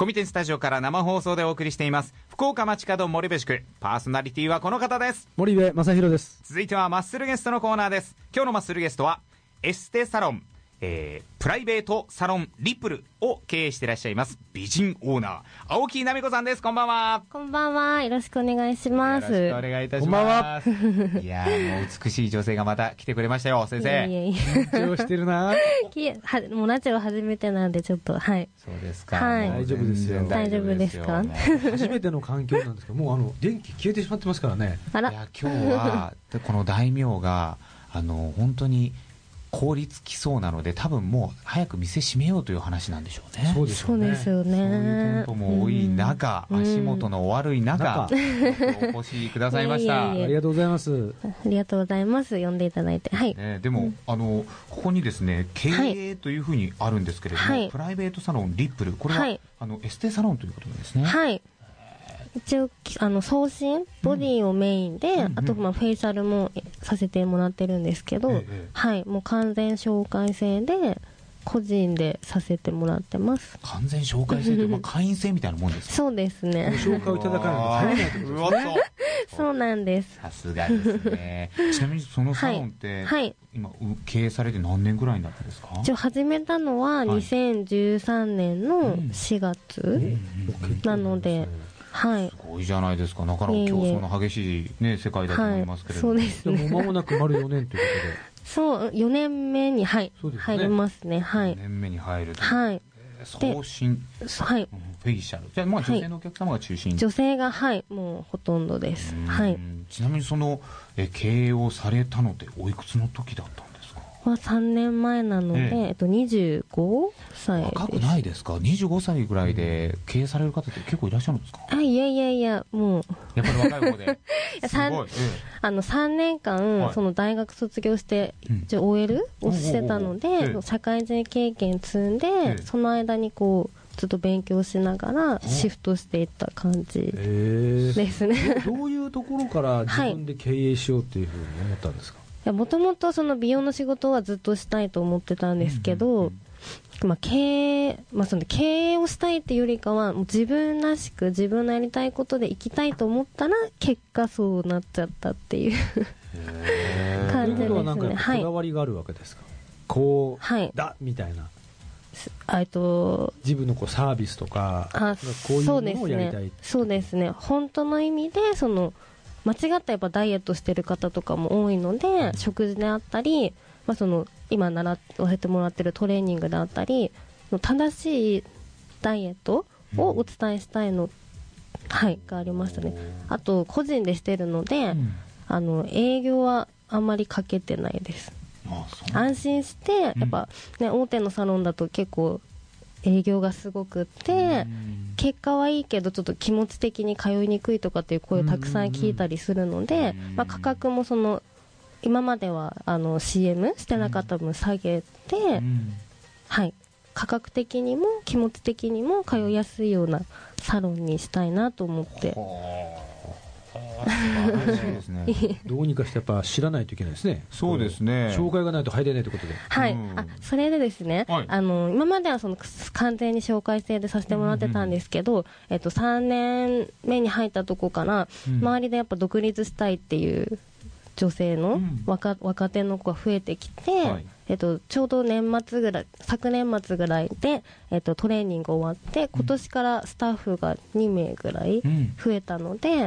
コミテンスタジオから生放送でお送りしています福岡街角森部宿、パーソナリティはこの方です。 森部正弘です。 続いてはマッスルゲストのコーナーです。今日のマッスルゲストはエステサロン、プライベートサロンリップルを経営していらっしゃいます美人オーナー青木奈美子さんです。こんばんは。 こんばんは、よろしくお願いします。 よろしくお願いいたします。いやもう美しい女性がまた来てくれましたよ先生。 緊張してるな。 もうラジオ初めてなんでちょっとはい。 そうですか、 はい、 大丈夫ですよ。 大丈夫ですか。 初めての環境なんですけど、もう電気消えてしまってますからね。 あら。 いや今日はこの大名が本当に凍りつきそうなので、多分もう早く店閉めようという話なんでしょうね。 そうですよね。 そうですよね。 そういう店舗も多い中、足元のお悪い中、お越しくださいました。 ありがとうございます。 ありがとうございます。呼んでいただいて。はい。 でも、ここにですね、経営というふうにあるんですけれども、はい、プライベートサロンリップル、これは、はい、エステサロンということですね。 はい。一応送信ボディをメインで、あとフェイシャルもさせてもらってるんですけど、はい、もう完全紹介制で個人でさせてもらってます。 完全紹介制と会員制みたいなもんですか。 そうですね。 紹介をいただかないと入れないってことですね。 そうなんです。 さすがですね。ちなみにそのサロンって、はい、今経営されて何年ぐらいになったんですか。 一応始めたのは2013年の4月なので、はい、 すごいじゃないですか。なかなか競争の激しい、ね、世界だと思いますけれども、 はい、そうですね。 もう間もなく丸4年ということで。 そう、4年目に、はい、ね、入りますね。はい。 4年目に入ると。 はい。 送信、 はい、 フェイシャル。じゃあ、まあ女性のお客様が中心。 女性が、はい、もうほとんどです。はい。 ちなみにその経営をされたのっておいくつの時だったんですか。 は3年前なので、25歳です。 若くないですか。25歳ぐらいで経営される方って結構いらっしゃるんですか。 いやもうやっぱり若い方で 3年間、はい、その大学卒業して、OL をしてたので、社会人経験積んで、その間にこうずっと勉強しながらシフトしていった感じですね。 どういうところから自分で経営しようっていうふうに思ったんですか。 もともとその美容の仕事はずっとしたいと思ってたんですけど、その経営をしたいっていうよりかは、もう自分らしく自分のやりたいことで生きたいと思ったら結果そうなっちゃったっていう感じですね。 ということはなんかこだわりがあるわけですか。こうだみたいな。自分のサービスとかこういうものをやりたい。 そうですね。本当の意味で間違ったやっぱダイエットしてる方とかも多いので、食事であったり、今習わせてもらってるトレーニングであったり、正しいダイエットをお伝えしたいの、がありましたね。あと個人でしてるので、営業はあんまりかけてないです。安心してやっぱね、大手のサロンだと結構営業がすごくって、結果はいいけどちょっと気持ち的に通いにくいとかっていう声をたくさん聞いたりするので、価格も今まではCM してなかった分下げて、価格的にも気持ち的にも通いやすいようなサロンにしたいなと思って。 どうにかしてやっぱ知らないといけないですね。 そうですね。 紹介がないと入れないということで。 はい。それでですね、今までは完全に紹介制でさせてもらってたんですけど、3年目に入ったとこから、周りでやっぱ独立したいっていう女性の若手の子が増えてきて、ちょうど昨年末ぐらいで、トレーニング終わって、今年からスタッフが2名ぐらい増えたので、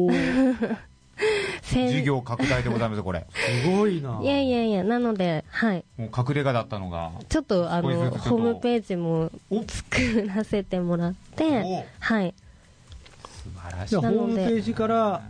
事業拡大でございます。これすごいな。 いやなので、 もう隠れ家だったのがちょっとホームページも作らせてもらって、 素晴らしい。 ホームページから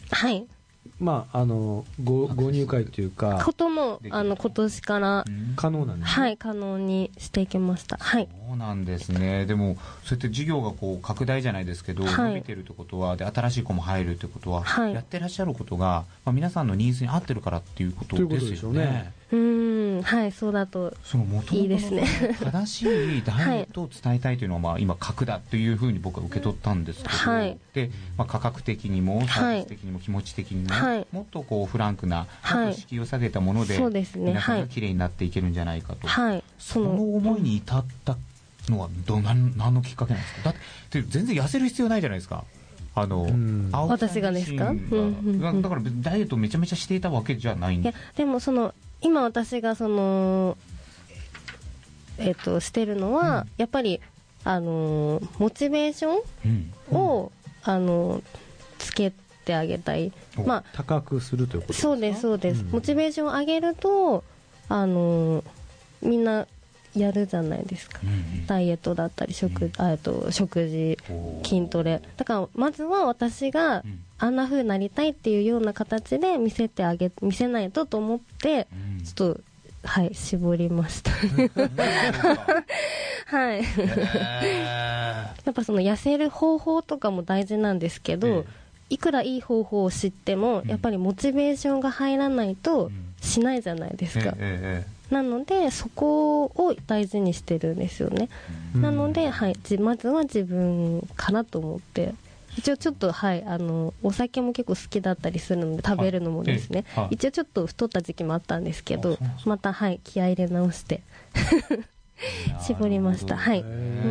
ご入会というかことも今年から可能なんですね。 可能にしていきました。 そうなんですね。でもそうやって事業が拡大じゃないですけど、伸びてるってことは、で新しい子も入るってことは、やってらっしゃることが、皆さんのニーズに合ってるからっていうことですよね。 そうだといいですね。 正しいダイエットを伝えたいというのは、今格だというふうに僕は受け取ったんですけど、で、価格的にもサービス的にも気持ち的にも、もっとフランクな敷居を下げたもので、皆さんが綺麗になっていけるんじゃないかと、その思いに至ったのは何のきっかけなんですか？だって全然痩せる必要ないじゃないですか。 私がですか？ だからダイエットめちゃめちゃしていたわけじゃないんです。 いやでも今私がしてるのは、やっぱりモチベーションを、つけてあげたい、 高くするということですか？ そうです、モチベーションを上げるとみんなやるじゃないですか、ダイエットだったり食事、筋トレだから、まずは私があんな風になりたいっていうような形で見せないとと思って、ちょっと絞りましたはいやっぱ痩せる方法とかも大事なんですけど、いくらいい方法を知ってもやっぱりモチベーションが入らないとしないじゃないですか、なのでそこを大事にしてるんですよね、なので、まずは自分かなと思って、一応ちょっとお酒も結構好きだったりするので食べるのもですね、一応ちょっと太った時期もあったんですけど、また気合い入れ直して絞りました。ち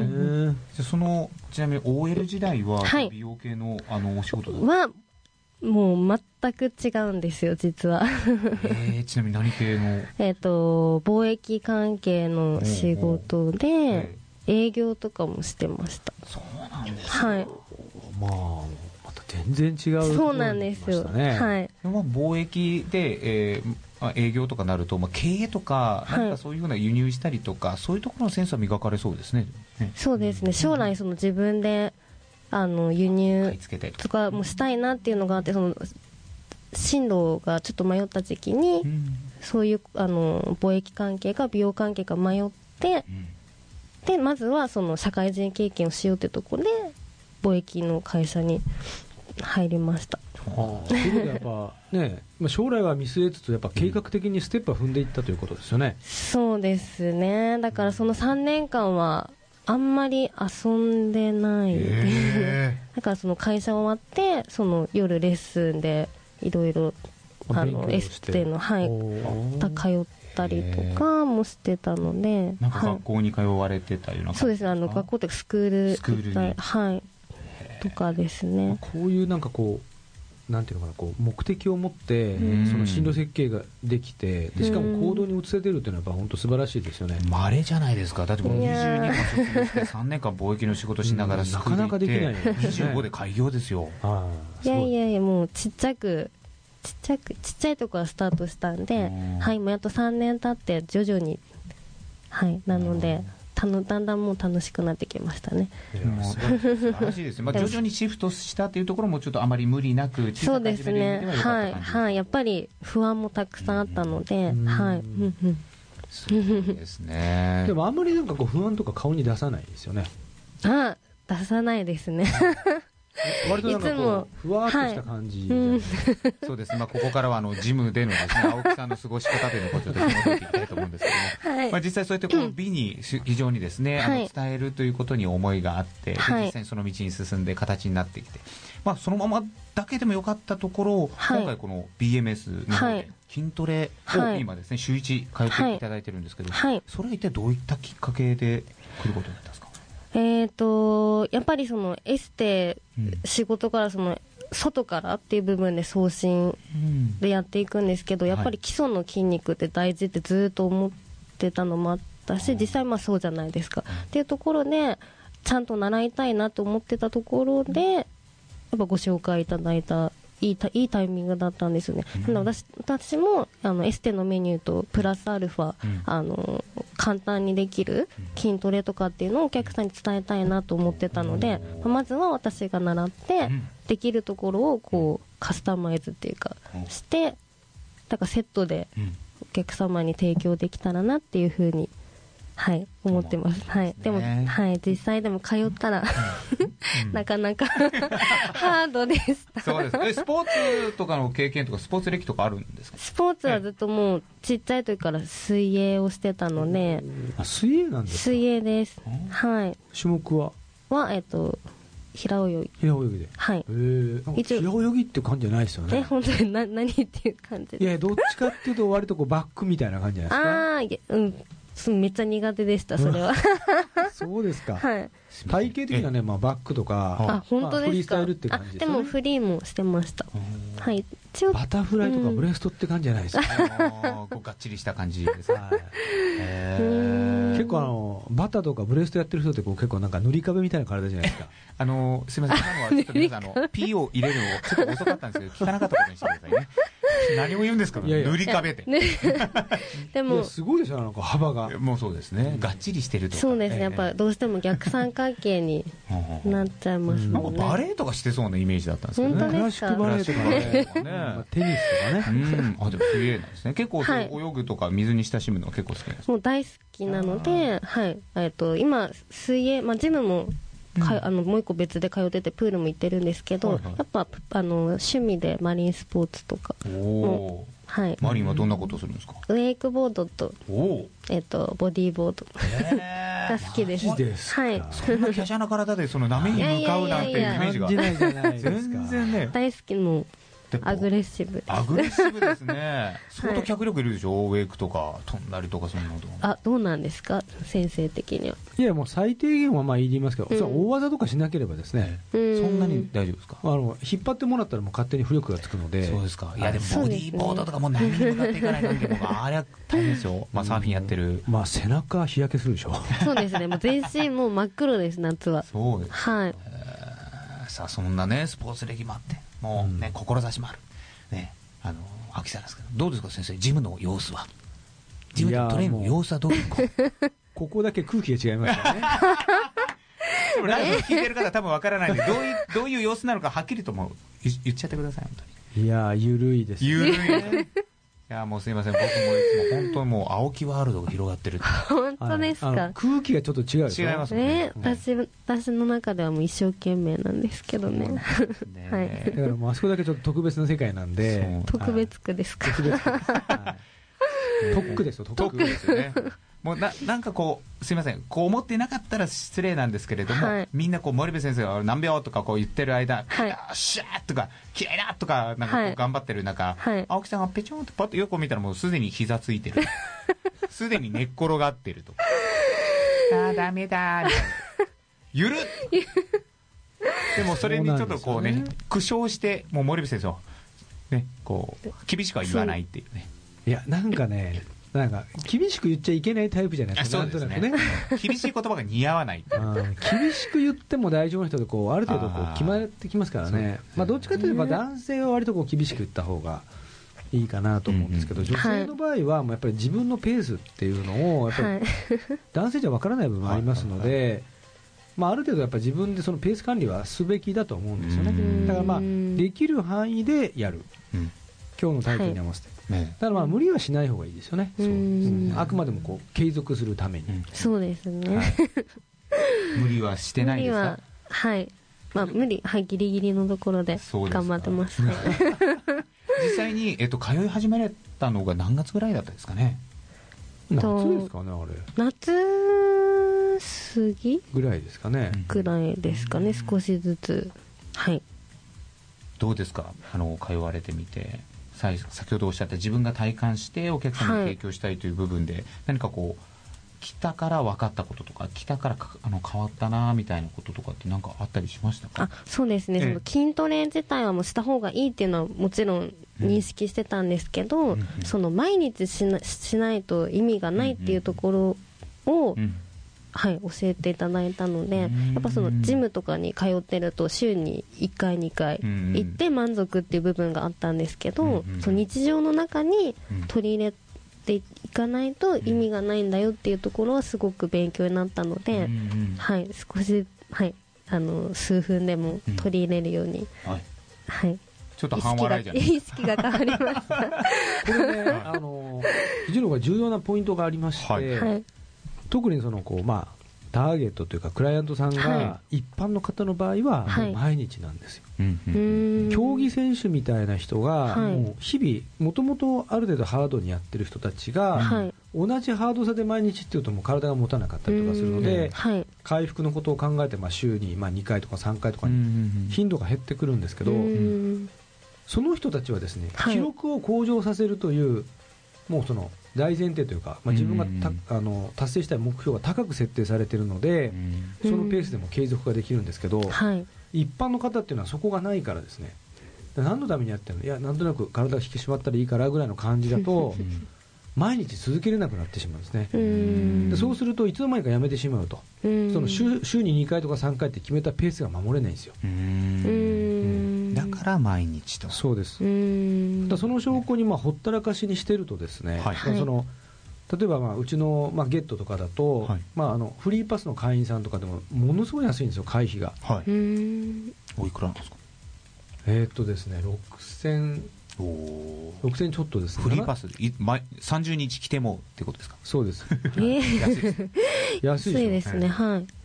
なみに OL 時代は美容系のお仕事はもう全く違うんですよ実はちなみに何系の貿易関係の仕事で営業とかもしてました。 そうなんですか。 また全然違う、 そうなんですよ。 貿易で、営業とかなると、経営とか何かそういうふうな輸入したりとか、そういうところのセンスは磨かれそうですね。 そうですね。将来自分で輸入とかもしたいなっていうのがあって、進路がちょっと迷った時期に、そういう貿易関係か美容関係か迷って、でまずは社会人経験をしようというところで貿易の会社に入りました。 そういうことでやっぱね、将来は見据えつつやっぱ計画的にステップを踏んでいったということですよね。 そうですね。だからその3年間はあんまり遊んでないで、だから会社終わって夜レッスンでいろいろエステの通ったりとかもしてたので、 なんか学校に通われてたような感じですか？そうですね。 学校ってスクールにとかですね。 こういうなんかなんていうのかな、目的を持ってその進路設計ができて、しかも行動に移せてるっていうのはやっぱ本当素晴らしいですよね。 稀じゃないですか。だってもう22年卒業して3年間貿易の仕事しながらスクール行って、なかなかできないよね。25で開業ですよ。 いやもうちっちゃいところからスタートしたんで、もうやっと3年経って徐々になので。だんだんもう楽しくなってきましたね。 素晴らしいですね。徐々にシフトしたというところもちょっとあまり無理なくそうですね。やっぱり不安もたくさんあったので、 そうですね。 でもあんまりなんか不安とか顔に出さないですよね。 出さないですね。 割となんかふわっとした感じ、 そうですね。ここからはジムでのですね、青木さんの過ごし方というのをちょっと紐解いていきたいと思うんですけども、実際そうやってこの美に非常にですね、伝えるということに思いがあって、実際にその道に進んで形になってきて、そのままだけでもよかったところを、今回この BMS の方で筋トレを今ですね、週1通っていただいてるんですけど、それは一体どういったきっかけで来ることになったんですか？ やっぱりエステ、仕事から外からっていう部分で送信でやっていくんですけど、やっぱり基礎の筋肉って大事ってずっと思ってたのもあったし、実際そうじゃないですか、っていうところでちゃんと習いたいなと思ってたところで、やっぱご紹介いただいたいいタイミングだったんですよね。私もエステのメニューとプラスアルファ簡単にできる筋トレとかっていうのをお客さんに伝えたいなと思ってたので、まずは私が習ってできるところをカスタマイズっていうかして、だからセットでお客様に提供できたらなっていうふうに思ってます。でも実際でも通ったらなかなかハードでした。 そうです。スポーツとかの経験とかスポーツ歴とかあるんですか？ スポーツはずっともうちっちゃい時から水泳をしてたので。 水泳なんですか？ 水泳です。 種目は平泳ぎ。 平泳ぎで。平泳ぎって感じじゃないですよね。 本当に何っていう感じで。 いや、どっちかっていうと割とバックみたいな感じじゃないですか。 めっちゃ苦手でした、それは。 そうですか。 はい。 体型的にはね、まあ、バックとか、 本当ですか。 フリースタイルって感じですよね。 でもフリーもしてました。はい。 バタフライとかブレストって感じじゃないですか。 こうがっちりした感じです。 結構バタとかブレストやってる人ってこう結構なんか塗り壁みたいな体じゃないですか。 すみません、今のはちょっと皆さんP を入れるのちょっと遅かったんですけど、聞かなかったことにしてくださいね。何を言うんですか、塗り壁って。 でもすごいでしょ、なんか幅が。 もうそうですね、がっちりしてるとか。 そうですね、やっぱどうしても逆三角形になっちゃいますもんね。 なんかバレエとかしてそうなイメージだったんですけどね。 クラシックバレエとかね、テニスとかね。 でも水泳なんですね。結構泳ぐとか水に親しむのは結構好きなんですか。 もう大好きなので、はい。今水泳、ジムももう一個別で通っててプールも行ってるんですけど、やっぱ趣味でマリンスポーツとかも、はい。 マリンはどんなことをするんですか。 ウェイクボードとボディーボードが好きです。はい。 そんな華奢な体でその波に向かうなんていうイメージが全然ね。 大好きのアグレッシブ。 アグレッシブですね。相当脚力いるでしょ、ウェイクとか飛んだりとかそんなのとか。 どうなんですか、先生的には。 いや、もう最低限はまあ言いますけど、大技とかしなければですね、 そんなに大丈夫ですか。 引っ張ってもらったらもう勝手に浮力がつくので。 そうですか。いやでもボディーボードとかも波に向かっていかないなんて、あれは大変ですよ。サーフィンやってる。 背中日焼けするでしょ。 そうですね、もう全身もう真っ黒です、夏は。 そうです。 はい。 さあそんなねスポーツ歴もあって、もうね志もある。ね、秋さんですけど、どうですか先生、ジムの様子は。ジムのトレーニングの様子はどうですか。 ここだけ空気が違いますよね。 でもライブ聞いてる方は多分わからないんで、どういう様子なのかはっきりとも言っちゃってください、本当に。 いやゆるいですね。 ゆるいね。いやもうすいません、僕もいつも本当にもう青木ワールドが広がってる。 本当ですか。 空気がちょっと違うでしょ。 違いますね。 私の中ではもう一生懸命なんですけどね。はい。 だからもうあそこだけちょっと特別な世界なんで。 特別区ですか。 特区ですよ。 特区ですよね。もうなんかこうすいません、こう思ってなかったら失礼なんですけれども、みんなこう森部先生が何秒とかこう言ってる間、シャーとか綺麗だとかなんかこう頑張ってる中、青木さんがペチョンってパッと横見たらもうすでに膝ついてる、すでに寝っ転がってるとか、ダメだみたいな、ゆるっ。でもそれにちょっとこうね苦笑してもう森部先生をねこう厳しくは言わないっていうね。 いやなんかね。なんか厳しく言っちゃいけないタイプじゃないですか。 そうですね。厳しい言葉が似合わない。 厳しく言っても大丈夫な人でこうある程度こう決まってきますからね。どっちかといえば男性は割とこう厳しく言った方がいいかなと思うんですけど、女性の場合はもうやっぱり自分のペースっていうのをやっぱり男性じゃわからない部分もありますので、ある程度やっぱり自分でそのペース管理はすべきだと思うんですよね。だからできる範囲でやる。今日のタイトルに合わせて。だから無理はしない方がいいですよね。あくまでもこう継続するために。 そうですね。 無理はしてないですか。 はい。無理、ギリギリのところで頑張ってます。 実際に通い始めたのが何月ぐらいだったですかね。 夏ですかね、あれ。 夏過ぎぐらいですかね。 ぐらいですかね、少しずつ。はい。 どうですか、通われてみて。先ほどおっしゃった自分が体感してお客様に提供したいという部分で、何かこう来たから分かったこととか、来たから変わったなみたいなこととかって何かあったりしましたか。 そうですね、その筋トレ自体はもうした方がいいっていうのはもちろん認識してたんですけど、その毎日しないと意味がないっていうところを、はい、教えていただいたので、やっぱそのジムとかに通ってると週に1回2回行って満足っていう部分があったんですけど、その日常の中に取り入れていかないと意味がないんだよっていうところはすごく勉強になったので、はい、少し、はい、数分でも取り入れるように、はい、 ちょっと半笑いじゃない意識が変わりました。これね、非常に重要なポイントがありまして、特にそのターゲットというかクライアントさんが一般の方の場合はもう毎日なんですよ。競技選手みたいな人がもう日々もともとある程度ハードにやってる人たちが同じハードさで毎日っていうともう体が持たなかったりとかするので、回復のことを考えて週に2回とか3回とかに頻度が減ってくるんですけど、その人たちはですね記録を向上させるというもうその大前提というか、自分が達成したい目標が高く設定されているので、そのペースでも継続ができるんですけど、一般の方っていうのはそこがないからですね、何のためにやってるの、いやなんとなく体が引き締まったらいいからぐらいの感じだと毎日続けれなくなってしまうんですね。でそうするといつの間にかやめてしまうと、その週に2回とか3回って決めたペースが守れないんですよ。 だから毎日と。 そうです。だその証拠にほったらかしにしてるとですね、その例えばうちのゲットとかだと、フリーパスの会員さんとかでもものすごい安いんですよ、会費が。 おいくらなんですか。 ですね、6000ちょっとですね。 フリーパス30日来てもってことですか。 そうです。 安いですね。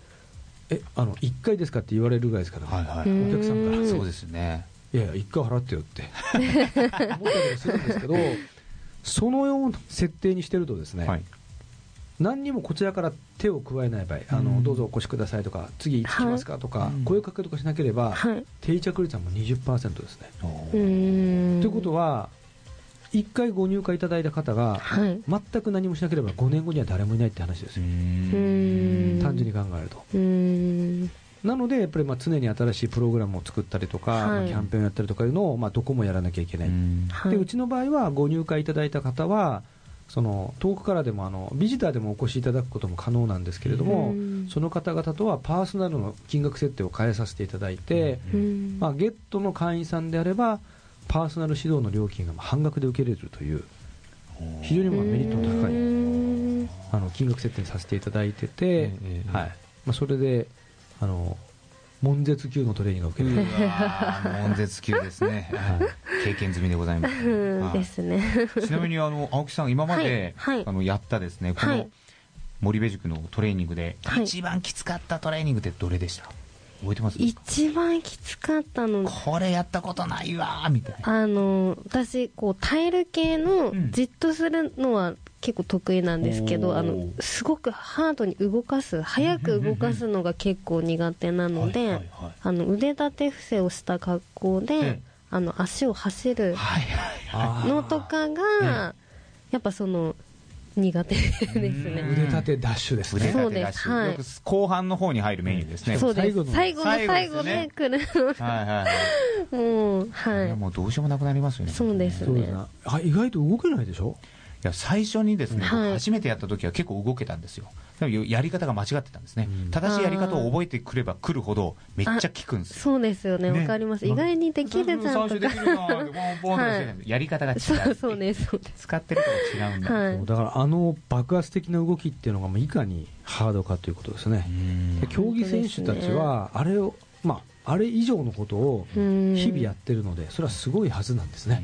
1回ですかって言われるぐらいですから、お客さんから。 そうですね。 いやいや1回払ってよって思ったりするんですけど、そのような設定にしてるとですね、何にもこちらから手を加えない場合、どうぞお越しくださいとか、次いつ来ますかとか、声かけとかしなければ、定着率はもう 20% ですね。ということは、1回ご入会いただいた方が、全く何もしなければ5年後には誰もいないって話ですよ。単純に考えると。なので、やっぱり常に新しいプログラムを作ったりとか、キャンペーンをやったりとかいうのを、どこもやらなきゃいけない。でうちの場合は、ご入会いただいた方は、その遠くからでもビジターでもお越しいただくことも可能なんですけれども、その方々とはパーソナルの金額設定を変えさせていただいて、ゲットの会員さんであればパーソナル指導の料金が半額で受けれるという非常にメリットの高い金額設定にさせていただいてて、それで悶絶級のトレーニングを受ける。 悶絶級ですね。経験済みでございます。 ですね。 ちなみに青木さん今までやったですね、この森部塾のトレーニングで一番きつかったトレーニングってどれでした？覚えてますか？ 一番きつかったの、 これやったことないわーみたいな。 私タイル系のじっとするのは結構得意なんですけど、すごくハードに動かす、早く動かすのが結構苦手なので、腕立て伏せをした格好で足を走るのとかがやっぱ苦手ですね。 腕立てダッシュですね。 そうです。 よく後半の方に入るメニューですね。 そうです。最後で来る。 もうどうしようもなくなりますよね。 そうですね。 意外と動けないでしょ。 いや最初にですね、初めてやった時は結構動けたんですよ。やり方が間違ってたんですね。正しいやり方を覚えてくればくるほどめっちゃ効くんですよ。 そうですよね。わかります。意外にできるじゃんとか。 やり方が違う。 そうです。 使ってると違うんだ。 だから爆発的な動きっていうのがいかにハードかということですね。競技選手たちはあれをあれ以上のことを日々やってるので、それはすごいはずなんですね。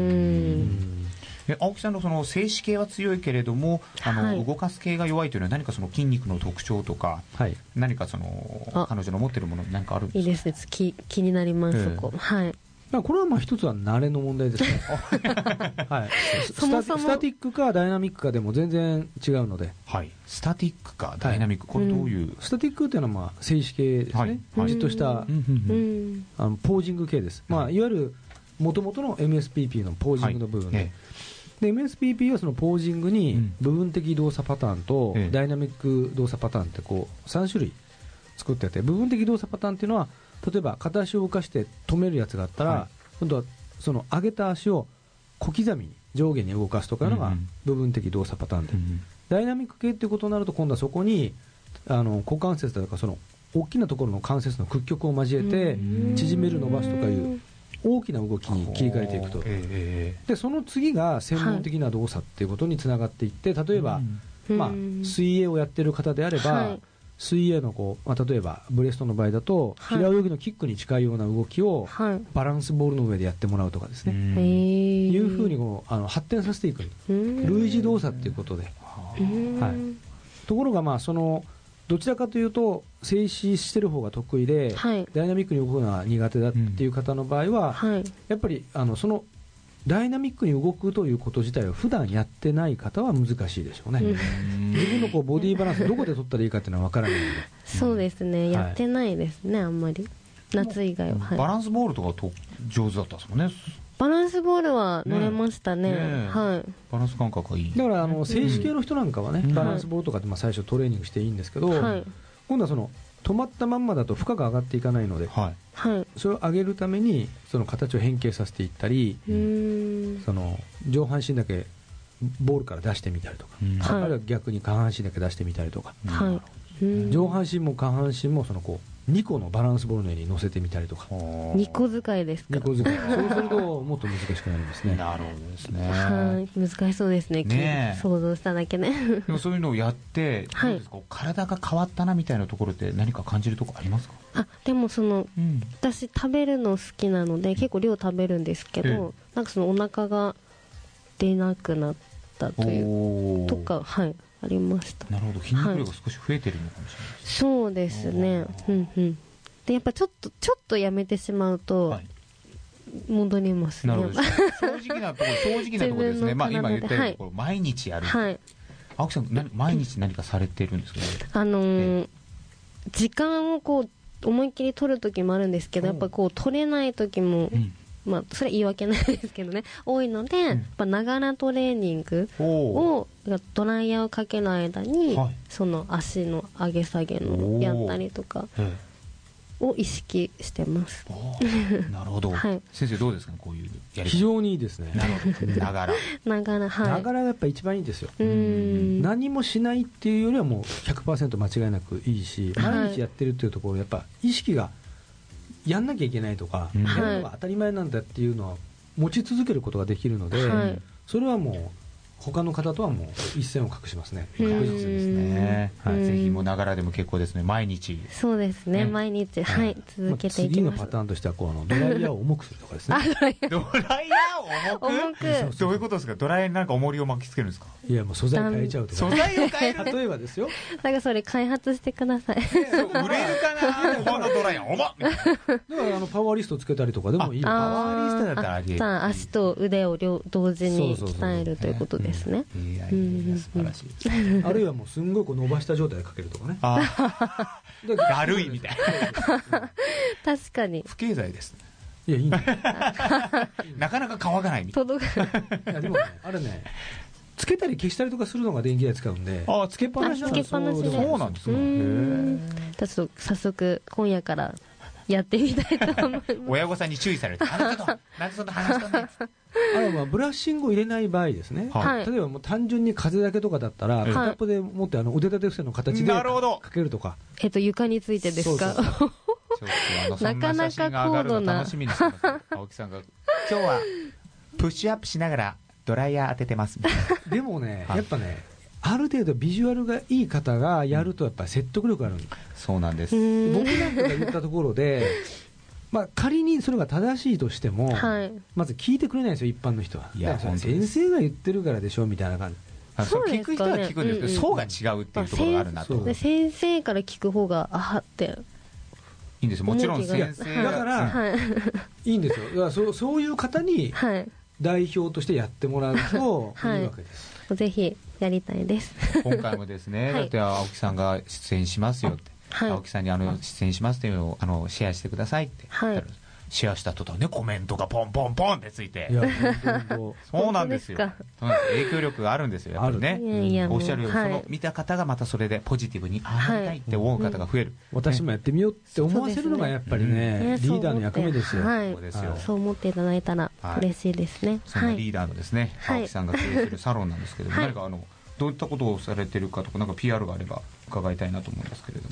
青木さんのその静止系は強いけれども動かす系が弱いというのは何かその筋肉の特徴とか、何か彼女の持っているものに何かあるんですか？ いいですね。気になります。そこ。 これは一つは慣れの問題ですね。スタティックかダイナミックかでも全然違うので。 スタティックかダイナミック、これどういう？ スタティックっていうのは静止系ですね。じっとしたポージング系です。いわゆる元々の MSPP のポージングの部分で。MSPP はそのポージングに部分的動作パターンとダイナミック動作パターンって3種類作ってあって、部分的動作パターンっていうのは例えば片足を動かして止めるやつがあったら、今度はその上げた足を小刻みに上下に動かすとかいうのが部分的動作パターンで、ダイナミック系っていうことになると今度はそこに股関節だとかその大きなところの関節の屈曲を交えて縮める伸ばすとかいう大きな動きに切り替えていくと、でその次が専門的な動作っていうことにつながっていって、例えば、水泳をやってる方であれば、水泳の例えばブレストの場合だと、平泳ぎのキックに近いような動きをバランスボールの上でやってもらうとかですね、いうふうに発展させていく、類似動作っていうことで、ところがそのどちらかというと静止してる方が得意で、ダイナミックに動くのは苦手だっていう方の場合は、やっぱりそのダイナミックに動くということ自体は普段やってない方は難しいでしょうね。自分のボディバランスどこで取ったらいいかっていうのは分からないので。 そうですね、やってないですね、あんまり夏以外は。 バランスボールとか上手だったんですもんね。 バランスボールは乗れましたね。はい。 バランス感覚がいい。 だから静止系の人なんかはね、バランスボールとかで最初トレーニングしていいんですけど、今度はその止まったまんまだと負荷が上がっていかないので、それを上げるためにその形を変形させていったり、その上半身だけボールから出してみたりとか、あるいは逆に下半身だけ出してみたりとか、上半身も下半身もそのこう2個のバランスボールの上に乗せてみたりとか。 2個使いですか。 2個使い。そうするともっと難しくなりますね。 なるほどですね。 はい、難しそうですね。想像しただけね。 でもそういうのをやってどうですか、体が変わったなみたいなところって何か感じるところありますか？ でも私食べるの好きなので結構量食べるんですけど、なんかそのお腹が出なくなったというとか、ありました。 なるほど、筋肉量が少し増えてるのかもしれないです。 そうですね。でやっぱちょっとやめてしまうと戻りますね。 なるほど。正直なところですね。今言ったようにところ毎日やる。青木さん毎日何かされてるんですか？ 時間をこう思いっきり取る時もあるんですけど、やっぱこう取れない時も、それは言い訳ないですけどね、多いので、やっぱながらトレーニングをドライヤーをかける間に、その足の上げ下げのやったりとかを意識してます。 なるほど。先生どうですか、こういうやり方。 非常にいいですね。 ながらながらがやっぱ一番いいですよ。何もしないっていうよりはもう 100% 間違いなくいいし、毎日やってるっていうところやっぱ意識がやんなきゃいけないとか、やるのが当たり前なんだっていうのは持ち続けることができるので、それはもう他の方とはもう一線を画しますね。 確実ですね。ぜひもうながらでも結構ですね。毎日。 そうですね。毎日続けていきます。 次のパターンとしてはドライヤーを重くするとかですね。 ドライヤーを重く？どういうことですか？ドライヤーになんか重りを巻きつけるんですか？ いやもう素材変えちゃうとか。 素材を変える。 例えばですよ。 なんかそれ開発してください。売れるかな？このドライヤー重っ。だからパワーリストつけたりとかでもいい。パワーリストだったらありえる。 足と腕を同時に鍛えるということですね。 素晴らしい。 あるいはもうすんごいこう伸ばした状態でかけるとかね。 だるいみたいな。 確かに。 不経済ですね。 いやいいね。 なかなか乾かないみたいな。 いやでもね、あれね、つけたり消したりとかするのが電気代使うんで。 つけっぱなしなんですか？そうなんですね。 ちょっと早速今夜からやってみたいと思います。 親御さんに注意されて、なんでそんな話したんだブラッシングを入れない場合ですね。例えばもう単純に風だけとかだったら、片っぽで持って腕立て伏せの形でかけるとか。 床についてですか？なかなか高度な。 楽しみにしてます。青木さんが今日はプッシュアップしながらドライヤー当ててます。 でもね、やっぱね、ある程度ビジュアルがいい方がやるとやっぱり説得力ある。 そうなんです。 僕なんかが言ったところで、仮にそれが正しいとしても、まず聞いてくれないんですよ、一般の人は。先生が言ってるからでしょみたいな感じ。 聞く人は聞くんですけど、層が違うっていうところがあるなと。 先生から聞く方がっていいんですよ。もちろん先生だからいいんですよ。だからそういう方に代表としてやってもらうといいわけです。 ぜひやりたいです。 今回もですね、だって青木さんが出演しますよって、青木さんに出演しますっていうのをシェアしてくださいって言ったら、シェアした途端ね、コメントがポンポンポンってついて。そうなんですよ。影響力があるんですよ、やっぱりね。おっしゃるように、その見た方がまたそれでポジティブになりたいって思う方が増える。 私もやってみようって思わせるのがやっぱりね、リーダーの役目ですよ。 そう思っていただいたら嬉しいですね。 そのリーダーのですね、青木さんが経営するサロンなんですけども、何かどういったことをされてるかとか、なんか PR があれば伺いたいなと思うんですけれども。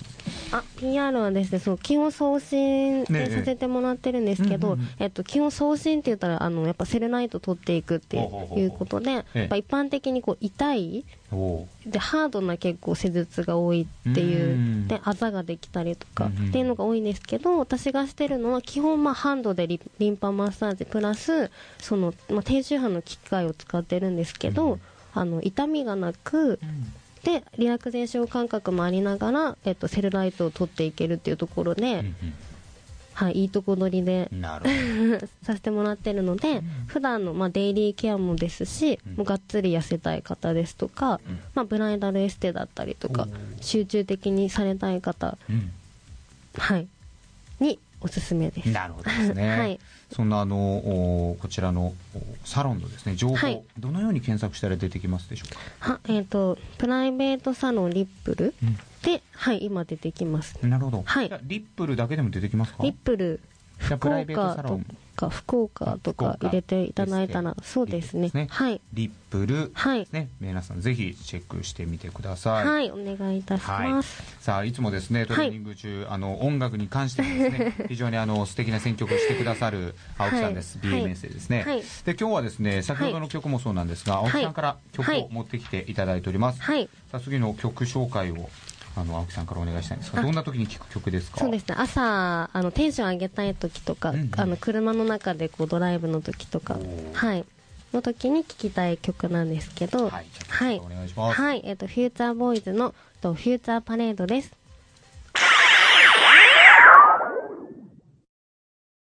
PR はですね、基本送信でさせてもらってるんですけど、基本送信って言ったらやっぱセルライト取っていくっていうことで、やっぱ一般的に痛いでハードな結構施術が多いっていうで、あざができたりとかっていうのが多いんですけど、私がしてるのは基本ハンドでリンパマッサージプラス低周波の機械を使ってるんですけど、痛みがなく、でリラクゼーション感覚もありながら、セルライトを取っていけるっていうところで、いいとこ取りでさせてもらってるので、普段のデイリーケアもですし、もうがっつり痩せたい方ですとか、ブライダルエステだったりとか、集中的にされたい方、におすすめです。 なるほどですね。はい、そんなこちらのサロンのですね情報、はい、どのように検索したら出てきますでしょうか。 プライベートサロンリップルで、はい、今出てきます。 なるほど。 はい、 リップルだけでも出てきますか。 リップルプライベートサロン福岡とか入れていただいたら、そうですね。はい。 リップル、 はい。 ね、皆さんぜひチェックしてみてください。 はい、お願いいたします。 さあ、いつもですね、トレーニング中、音楽に関してもですね、非常に素敵な選曲をしてくださる青木さんです。BMS でですね。で、今日はですね、先ほどの曲もそうなんですが、青木さんから曲を持ってきていただいております。はい。さあ、次の曲紹介を。青木さんからお願いしたいんですが、どんな時に聴く曲ですか。 そうですね、朝テンション上げたい時とか、車の中でこうドライブの時とか、はい、の時に聴きたい曲なんですけど、 はい、お願いします。 はい、フューチャーボーイズのフューチャーパレードです。